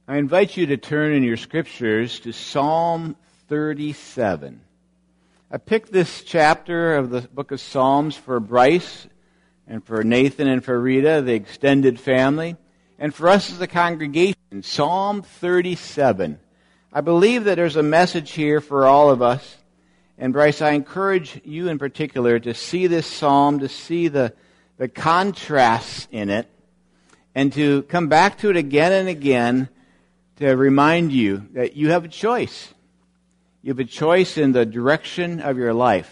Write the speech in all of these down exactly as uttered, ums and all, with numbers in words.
I invite you to turn in your scriptures to Psalm thirty-seven. I picked this chapter of the book of Psalms for Bryce and for Nathan and for Rita, the extended family, and for us as a congregation. Psalm thirty-seven. I believe that there's a message here for all of us. And Bryce, I encourage you in particular to see this psalm, to see the, the contrasts in it, and to come back to it again and again to remind you that you have a choice. You have a choice in the direction of your life.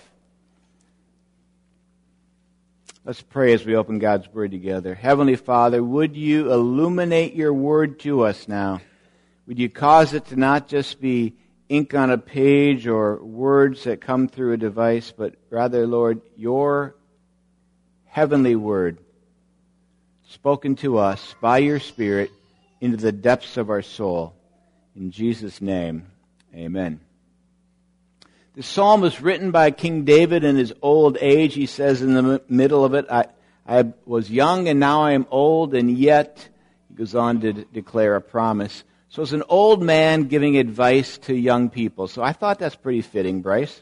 Let's pray as we open God's Word together. Heavenly Father, would you illuminate your Word to us now? Would you cause it to not just be ink on a page or words that come through a device, but rather, Lord, your heavenly Word spoken to us by your Spirit into the depths of our soul. In Jesus' name, amen. The psalm was written by King David in his old age. He says in the middle of it, I, I was young and now I am old, and yet, he goes on to d- declare a promise. So it's an old man giving advice to young people. So I thought that's pretty fitting, Bryce.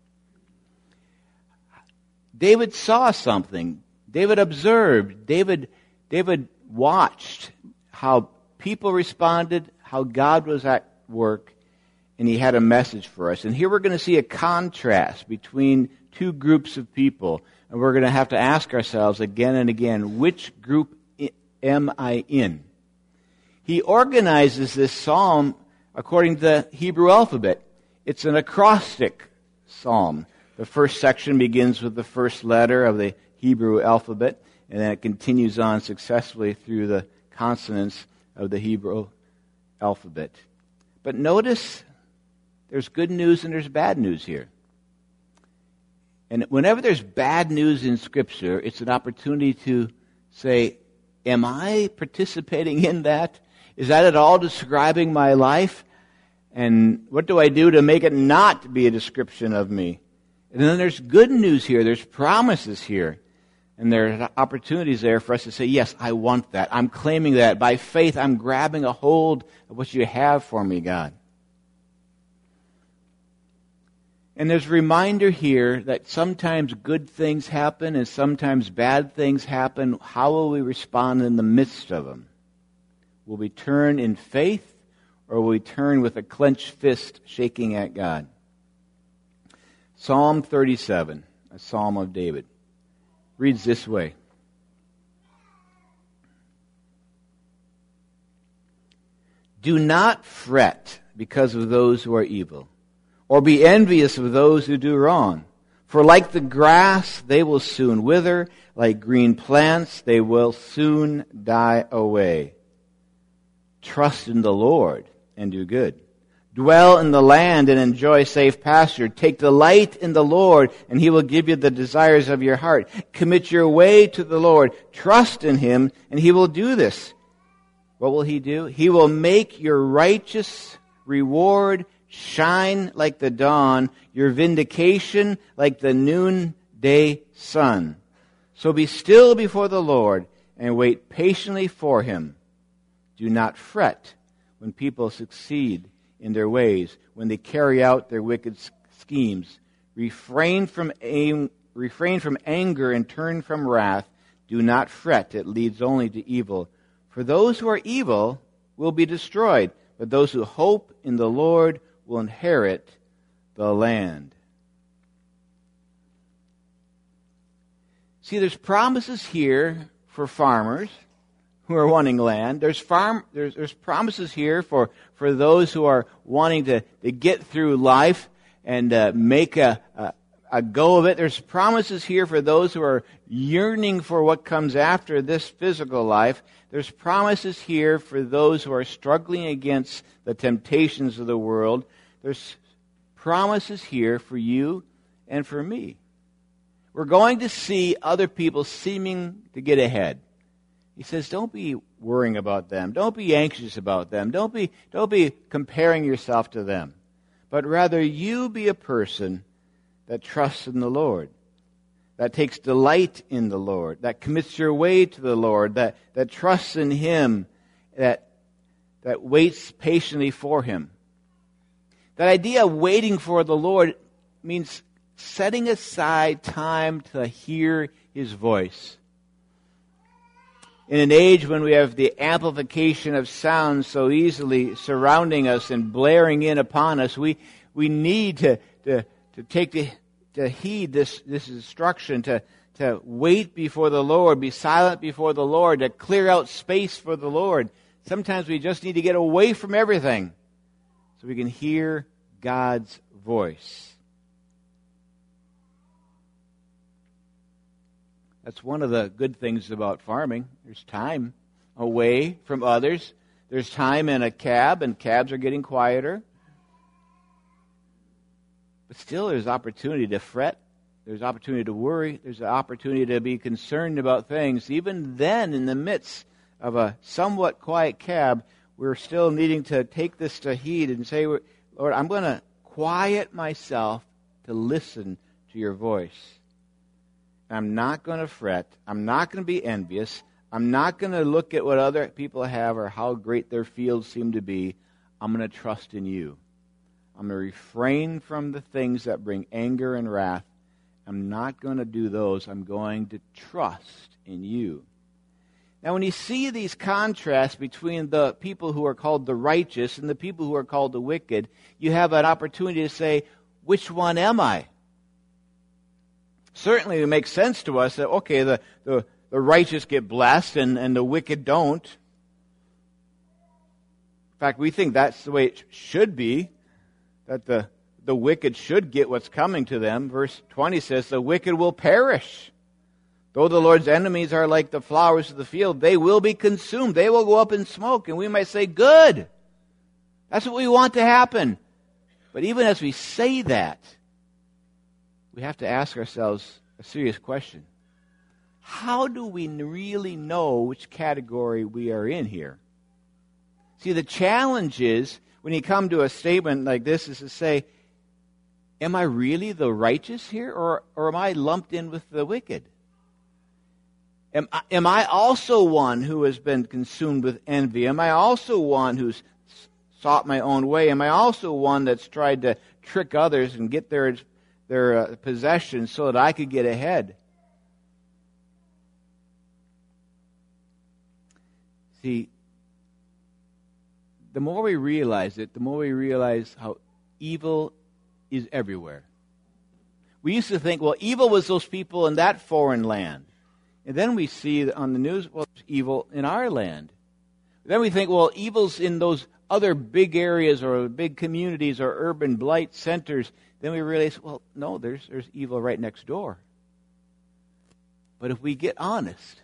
David saw something. David observed. David, David watched how people responded, how God was at work, and he had a message for us. And here we're going to see a contrast between two groups of people. And we're going to have to ask ourselves again and again, which group am I in? He organizes this psalm according to the Hebrew alphabet. It's an acrostic psalm. The first section begins with the first letter of the Hebrew alphabet, and then it continues on successfully through the consonants of the Hebrew alphabet. But notice there's good news and there's bad news here. And whenever there's bad news in Scripture, it's an opportunity to say, am I participating in that? Is that at all describing my life? And what do I do to make it not be a description of me? And then there's good news here. There's promises here. And there are opportunities there for us to say, yes, I want that. I'm claiming that. By faith, I'm grabbing a hold of what you have for me, God. And there's a reminder here that sometimes good things happen and sometimes bad things happen. How will we respond in the midst of them? Will we turn in faith, or will we turn with a clenched fist shaking at God? Psalm thirty-seven, a psalm of David, reads this way. Do not fret because of those who are evil, or be envious of those who do wrong. For like the grass, they will soon wither. Like green plants, they will soon die away. Trust in the Lord and do good. Dwell in the land and enjoy safe pasture. Take delight in the Lord, and He will give you the desires of your heart. Commit your way to the Lord. Trust in Him, and He will do this. What will He do? He will make your righteous reward shine like the dawn, your vindication like the noonday sun. So be still before the Lord and wait patiently for Him. Do not fret when people succeed in their ways, when they carry out their wicked schemes. Refrain from aim, refrain from anger and turn from wrath. Do not fret, it leads only to evil. For those who are evil will be destroyed, but those who hope in the Lord will inherit the land. See, there's promises here for farmers who are wanting land. There's farm. There's, there's promises here for, for those who are wanting to, to get through life and uh, make a, a, a go of it. There's promises here for those who are yearning for what comes after this physical life. There's promises here for those who are struggling against the temptations of the world. There's promises here for you and for me. We're going to see other people seeming to get ahead. He says, don't be worrying about them. Don't be anxious about them. Don't be, don't be comparing yourself to them. But rather, you be a person that trusts in the Lord, that takes delight in the Lord, that commits your way to the Lord, that, that trusts in Him, that that waits patiently for him. That idea of waiting for the Lord means setting aside time to hear his voice. In an age when we have the amplification of sound so easily surrounding us and blaring in upon us, we, we need to, to, to take the, to heed this, this instruction, to, to wait before the Lord, be silent before the Lord, to clear out space for the Lord. Sometimes we just need to get away from everything so we can hear God's voice. That's one of the good things about farming. There's time away from others. There's time in a cab, and cabs are getting quieter. But still, there's opportunity to fret. There's opportunity to worry. There's an opportunity to be concerned about things. Even then, in the midst of a somewhat quiet cab, we're still needing to take this to heed and say, Lord, I'm going to quiet myself to listen to your voice. I'm not going to fret. I'm not going to be envious. I'm not going to look at what other people have or how great their fields seem to be. I'm going to trust in you. I'm going to refrain from the things that bring anger and wrath. I'm not going to do those. I'm going to trust in you. Now, when you see these contrasts between the people who are called the righteous and the people who are called the wicked, you have an opportunity to say, which one am I? Certainly it makes sense to us that, okay, the, the, the righteous get blessed and, and the wicked don't. In fact, we think that's the way it should be, that the, the wicked should get what's coming to them. Verse twenty says, the wicked will perish. Though the Lord's enemies are like the flowers of the field, they will be consumed. They will go up in smoke. And we might say, good. That's what we want to happen. But even as we say that, we have to ask ourselves a serious question. How do we really know which category we are in here? See, the challenge is, when you come to a statement like this, is to say, am I really the righteous here, or, or am I lumped in with the wicked? Am, am I also one who has been consumed with envy? Am I also one who's sought my own way? Am I also one that's tried to trick others and get their their uh, possessions so that I could get ahead? See, the more we realize it, the more we realize how evil is everywhere. We used to think, well, evil was those people in that foreign land. And then we see on the news, well, there's evil in our land. Then we think, well, evil's in those other big areas or big communities or urban blight centers. Then we realize, well, no, there's there's evil right next door. But if we get honest,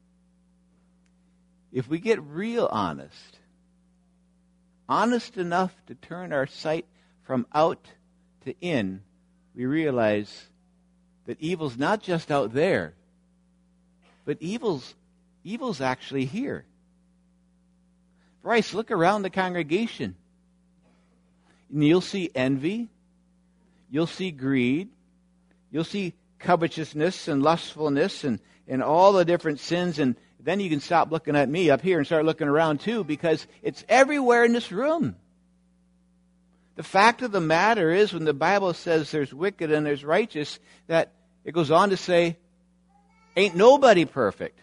if we get real honest, honest enough to turn our sight from out to in, we realize that evil's not just out there, but evil's evil's actually here. Bryce, look around the congregation. And you'll see envy. You'll see greed. You'll see covetousness and lustfulness and, and all the different sins. And then you can stop looking at me up here and start looking around too, because it's everywhere in this room. The fact of the matter is, when the Bible says there's wicked and there's righteous, that it goes on to say, ain't nobody perfect.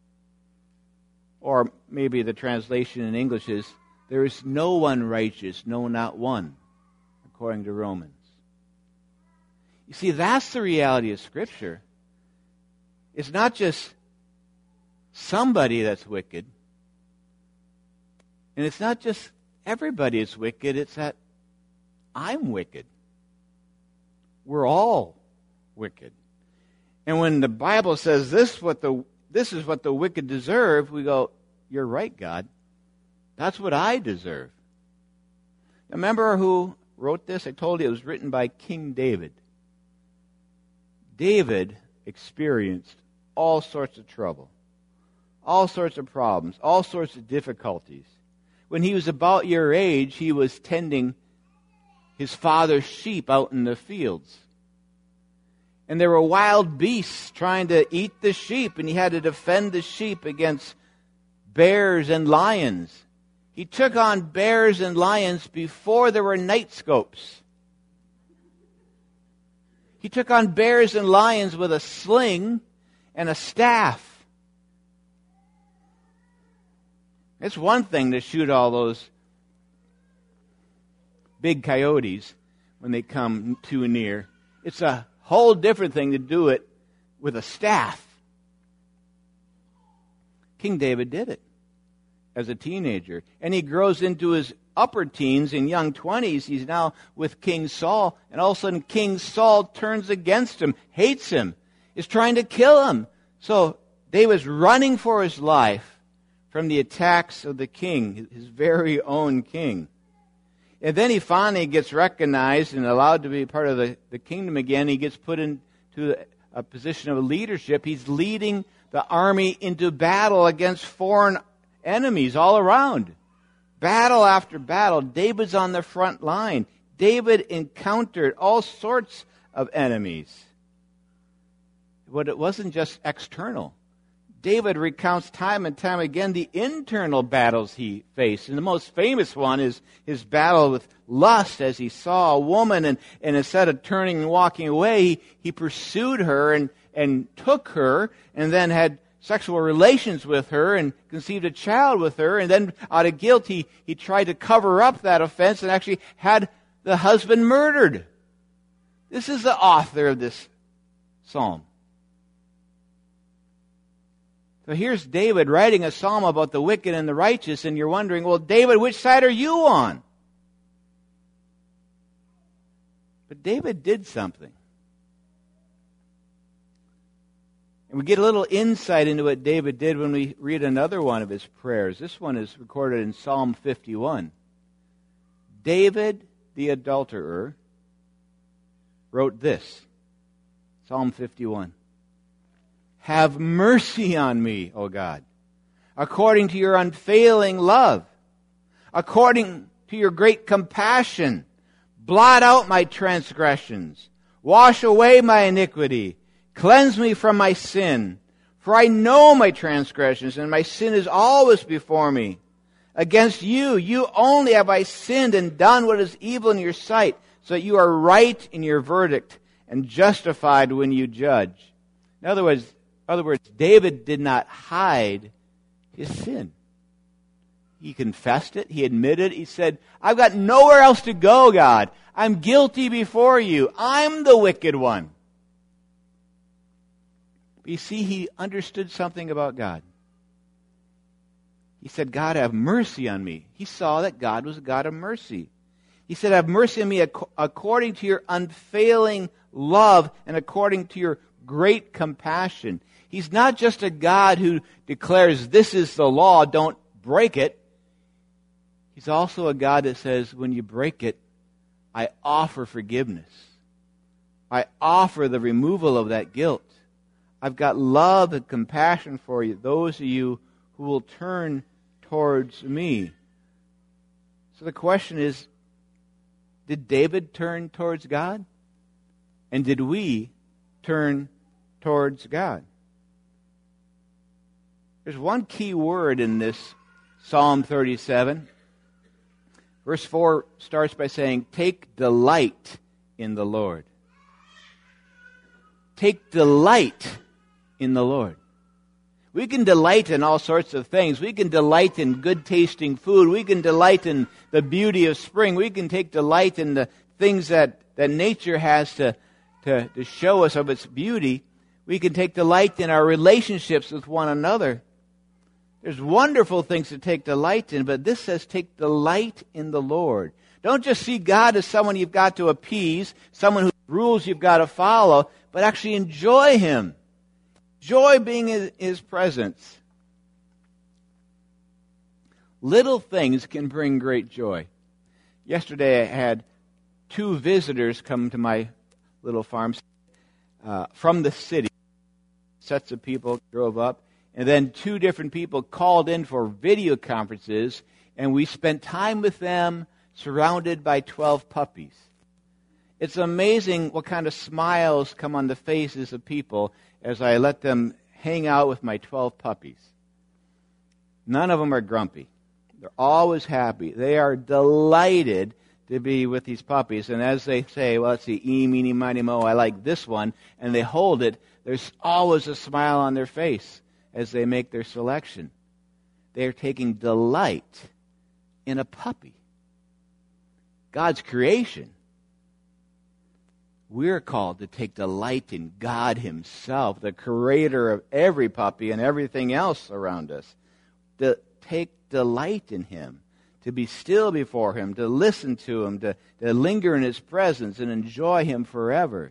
Or maybe the translation in English is, there is no one righteous, no, not one, according to Romans. You see, that's the reality of Scripture. It's not just somebody that's wicked. And it's not just everybody is wicked. It's that I'm wicked. We're all wicked. And when the Bible says this, what the this is what the wicked deserve, we go, you're right, God. That's what I deserve. Now, remember who wrote this? I told you it was written by King David. David experienced all sorts of trouble, all sorts of problems, all sorts of difficulties. When he was about your age, he was tending his father's sheep out in the fields. And there were wild beasts trying to eat the sheep, and he had to defend the sheep against bears and lions. He took on bears and lions before there were night scopes. He took on bears and lions with a sling and a staff. It's one thing to shoot all those big coyotes when they come too near. It's a whole different thing to do it with a staff. King David did it as a teenager. And he grows into his upper teens and young twenties. He's now with King Saul. And all of a sudden King Saul turns against him, hates him, is trying to kill him. So David's running for his life from the attacks of the king, his very own king. And then he finally gets recognized and allowed to be part of the, the kingdom again. He gets put into a position of leadership. He's leading the army into battle against foreign enemies all around. Battle after battle. David's on the front line. David encountered all sorts of enemies. But it wasn't just external. David recounts time and time again the internal battles he faced. And the most famous one is his battle with lust as he saw a woman and, and instead of turning and walking away, he, he pursued her and, and took her and then had sexual relations with her and conceived a child with her. And then out of guilt, he, he tried to cover up that offense and actually had the husband murdered. This is the author of this psalm. So here's David writing a psalm about the wicked and the righteous, and you're wondering, well, David, which side are you on? But David did something. And we get a little insight into what David did when we read another one of his prayers. This one is recorded in Psalm fifty-one. David, the adulterer, wrote this. Psalm fifty-one. Have mercy on me, O God, according to your unfailing love, according to your great compassion. Blot out my transgressions. Wash away my iniquity. Cleanse me from my sin. For I know my transgressions, and my sin is always before me. Against you, you only have I sinned and done what is evil in your sight, so that you are right in your verdict and justified when you judge. In other words, In other words, David did not hide his sin. He confessed it. He admitted it. He said, I've got nowhere else to go, God. I'm guilty before you. I'm the wicked one. But you see, he understood something about God. He said, God, have mercy on me. He saw that God was a God of mercy. He said, have mercy on me ac- according to your unfailing love and according to your great compassion. He's not just a God who declares this is the law, don't break it. He's also a God that says when you break it, I offer forgiveness. I offer the removal of that guilt. I've got love and compassion for you, those of you who will turn towards me. So the question is, did David turn towards God? And did we turn towards God? There's one key word in this Psalm thirty-seven. Verse four starts by saying, take delight in the Lord. Take delight in the Lord. We can delight in all sorts of things. We can delight in good tasting food. We can delight in the beauty of spring. We can take delight in the things that, that nature has to, to, to show us of its beauty. We can take delight in our relationships with one another. There's wonderful things to take delight in, but this says take delight in the Lord. Don't just see God as someone you've got to appease, someone whose rules you've got to follow, but actually enjoy Him. Enjoy being in His presence. Little things can bring great joy. Yesterday I had two visitors come to my little farm uh, from the city. Sets of people drove up. And then two different people called in for video conferences, and we spent time with them surrounded by twelve puppies. It's amazing what kind of smiles come on the faces of people as I let them hang out with my twelve puppies. None of them are grumpy. They're always happy. They are delighted to be with these puppies. And as they say, well, let's see, eeny, meeny, miny, mo, I like this one, and they hold it, there's always a smile on their face as they make their selection. They are taking delight in a puppy. God's creation. We're called to take delight in God Himself, the creator of every puppy and everything else around us. To take delight in Him, to be still before Him, to listen to Him, to, to linger in His presence and enjoy Him forever.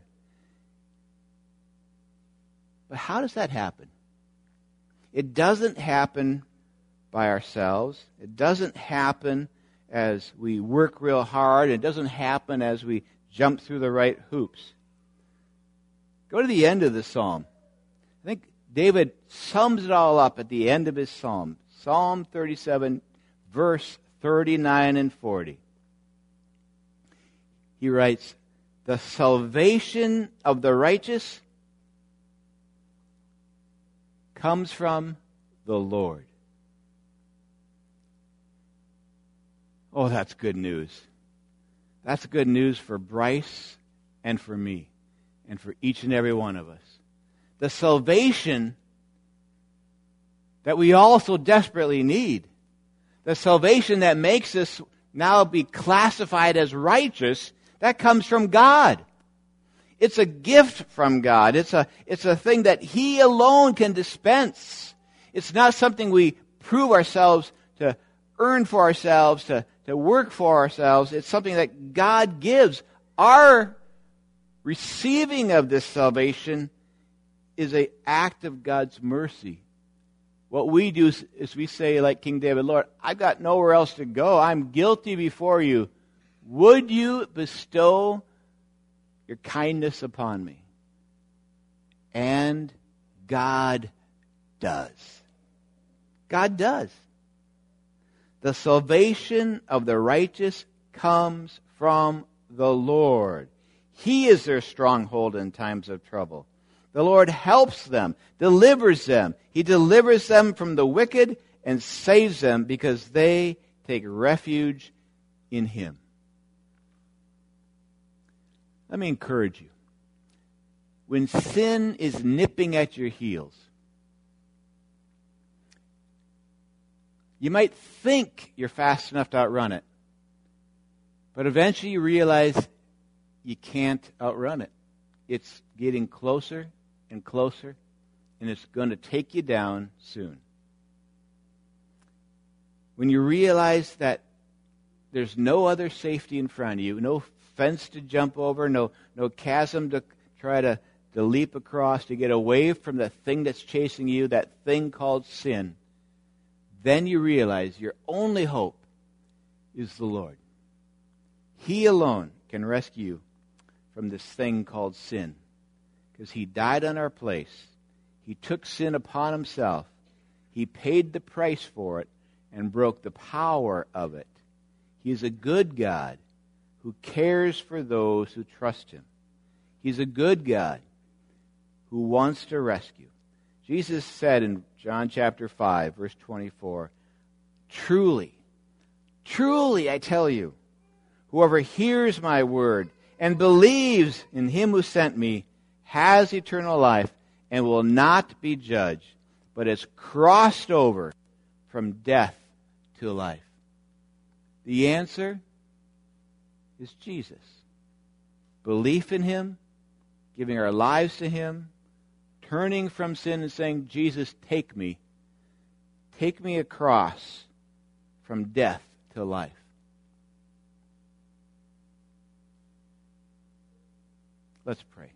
But how does that happen? It doesn't happen by ourselves. It doesn't happen as we work real hard. It doesn't happen as we jump through the right hoops. Go to the end of the psalm. I think David sums it all up at the end of his psalm. Psalm thirty-seven, verse thirty-nine and forty. He writes, "The salvation of the righteous comes from the Lord." Oh, that's good news. That's good news for Bryce and for me and for each and every one of us. The salvation that we all so desperately need. The salvation that makes us now be classified as righteous, that comes from God. It's a gift from God. It's a, it's a thing that He alone can dispense. It's not something we prove ourselves to earn for ourselves, to, to work for ourselves. It's something that God gives. Our receiving of this salvation is an act of God's mercy. What we do is, is we say, like King David, "Lord, I've got nowhere else to go. I'm guilty before you. Would you bestow your kindness upon me?" And God does. God does. The salvation of the righteous comes from the Lord. He is their stronghold in times of trouble. The Lord helps them, delivers them. He delivers them from the wicked and saves them because they take refuge in Him. Let me encourage you. When sin is nipping at your heels, you might think you're fast enough to outrun it, but eventually you realize you can't outrun it. It's getting closer and closer, and it's going to take you down soon. When you realize that there's no other safety in front of you, no fence to jump over, no, no chasm to try to, to leap across, to get away from the thing that's chasing you, that thing called sin, then you realize your only hope is the Lord. He alone can rescue you from this thing called sin, because He died on our place. He took sin upon Himself. He paid the price for it and broke the power of it. He is a good God who cares for those who trust Him. He's a good God who wants to rescue. Jesus said in John chapter five, verse twenty-four, "Truly, truly, I tell you, whoever hears my word and believes in Him who sent me has eternal life and will not be judged, but has crossed over from death to life." The answer is Jesus. Belief in Him, giving our lives to Him, turning from sin and saying, "Jesus, take me. Take me across from death to life." Let's pray.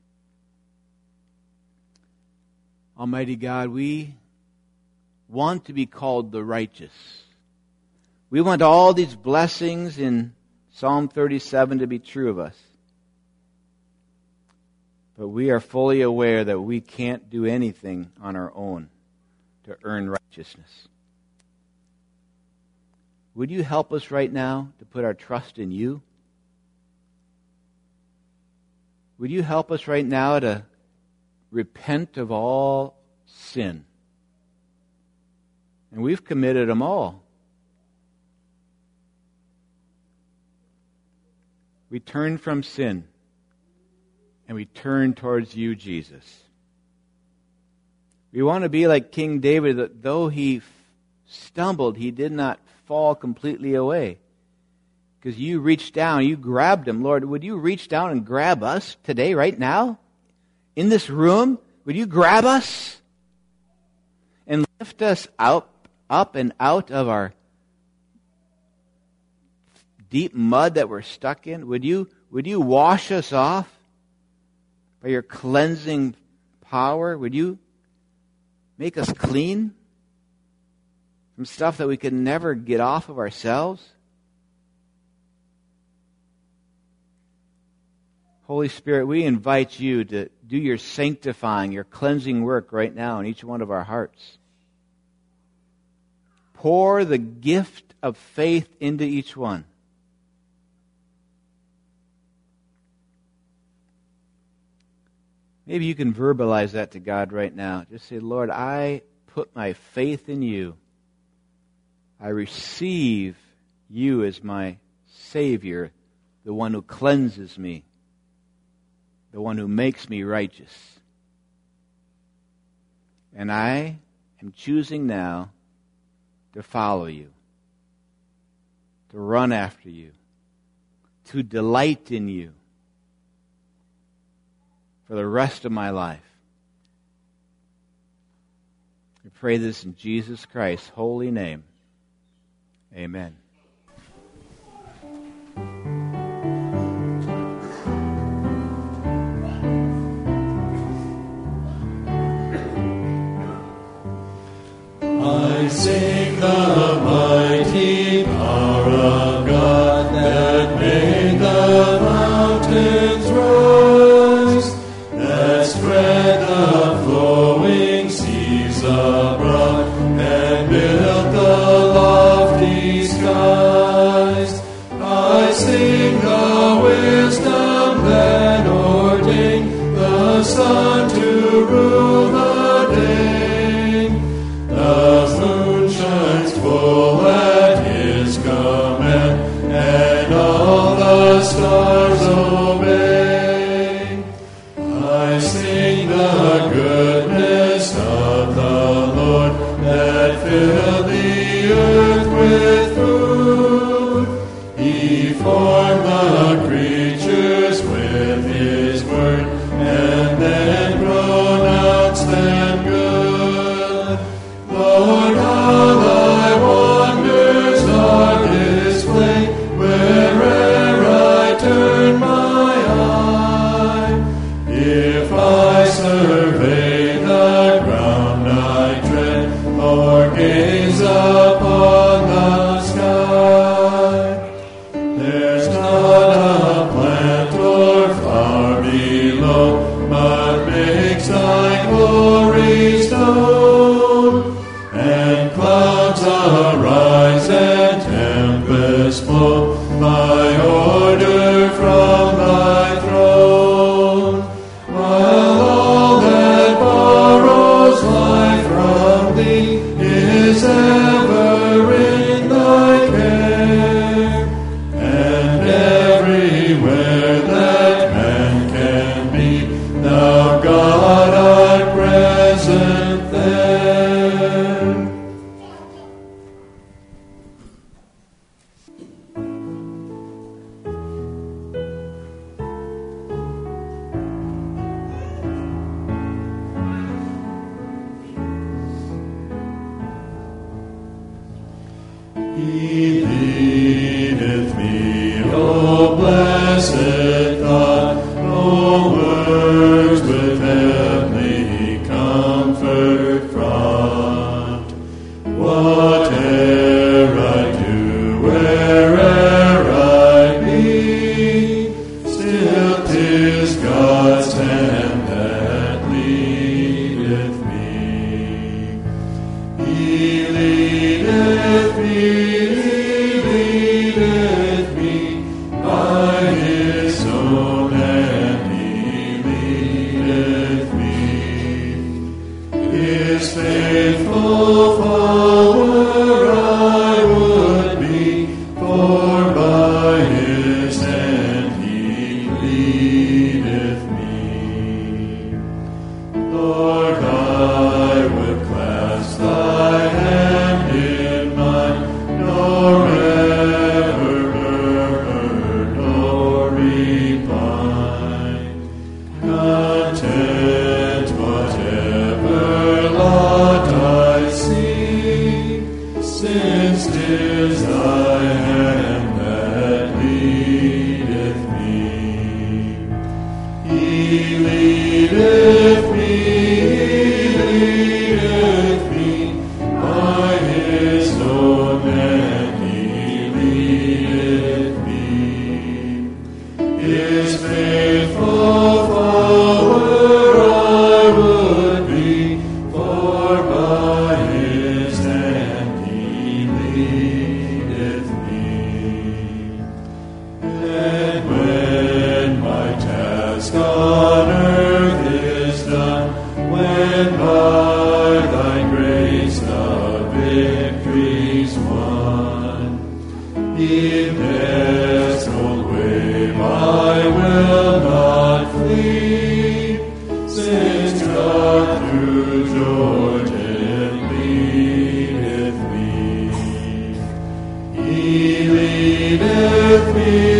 Almighty God, we want to be called the righteous. We want all these blessings in Psalm thirty-seven to be true of us. But we are fully aware that we can't do anything on our own to earn righteousness. Would you help us right now to put our trust in You? Would you help us right now to repent of all sin? And we've committed them all. We turn from sin and we turn towards you, Jesus. We want to be like King David, that though he stumbled, he did not fall completely away. Because you reached down, you grabbed him. Lord, would you reach down and grab us today, right now? In this room? Would you grab us? And lift us up, up and out of our deep mud that we're stuck in? Would you, would you wash us off by your cleansing power? Would you make us clean from stuff that we could never get off of ourselves? Holy Spirit, we invite you to do your sanctifying, your cleansing work right now in each one of our hearts. Pour the gift of faith into each one. Maybe you can verbalize that to God right now. Just say, Lord, I put my faith in you. I receive you as my Savior, the one who cleanses me, the one who makes me righteous. And I am choosing now to follow you, to run after you, to delight in you for the rest of my life. We pray this in Jesus Christ's holy name. Amen. I sing the mighty power of God that made the mountains rise, that spread the flowing seas abroad, and built the lofty skies. I sing the wisdom that ordained the sun to rule the day. The moon shines full at his command, and all the stars obey. I sing the goodness of the Lord, that filled the earth with food. He formed the creatures with his word, and then pronounced them good. Lord, how thy wonders are displayed where'er I turn my eye. If I survey the ground I tread, or gaze upon the sky, there's not a plant or flower below, but makes thy glories known. And clouds arise and tempests flow by order from thy throne, while all that borrows life from thee is ever in thy care. And everywhere that man can be, thou God art present there. He leadeth me, O blessed thought, O words with heavenly comfort fraught. Whate'er I do, where'er I be, still 'tis God's hand that leadeth me. He leadeth me. Faithful follower I would be, for by his hand In this cold wave I will not flee, since God through Jordan leadeth me. He leadeth me